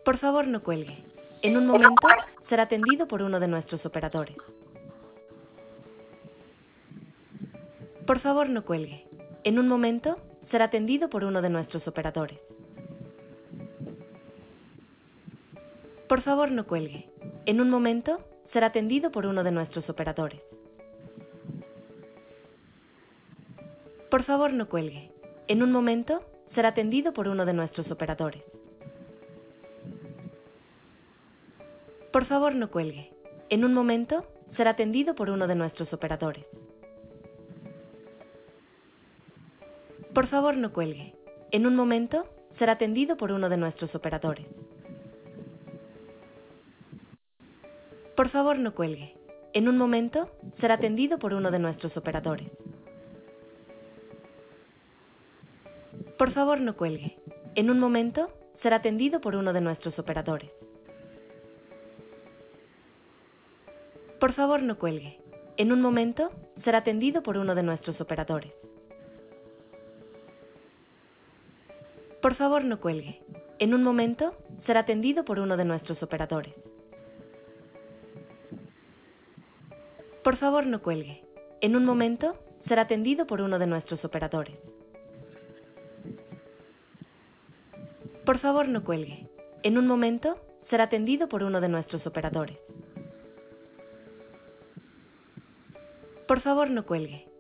Por favor, no cuelgue. En un momento será atendido por uno de nuestros operadores. Por favor, no cuelgue. En un momento será atendido por uno de nuestros operadores. Por favor, no cuelgue. En un momento será atendido por uno de nuestros operadores. Por favor, no cuelgue. En un momento será atendido por uno de nuestros operadores. Por favor, no cuelgue. En un momento será atendido por uno de nuestros operadores. Por favor, no cuelgue. En un momento será atendido por uno de nuestros operadores. Por favor, no cuelgue. En un momento será atendido por uno de nuestros operadores. Por favor, no cuelgue. En un momento será atendido por uno de nuestros operadores. Por favor, no cuelgue. En un momento será atendido por uno de nuestros operadores. Por favor, no cuelgue. En un momento será atendido por uno de nuestros operadores. Por favor, no cuelgue. En un momento será atendido por uno de nuestros operadores. Por favor, no cuelgue. En un momento será atendido por uno de nuestros operadores. Por favor, no cuelgue.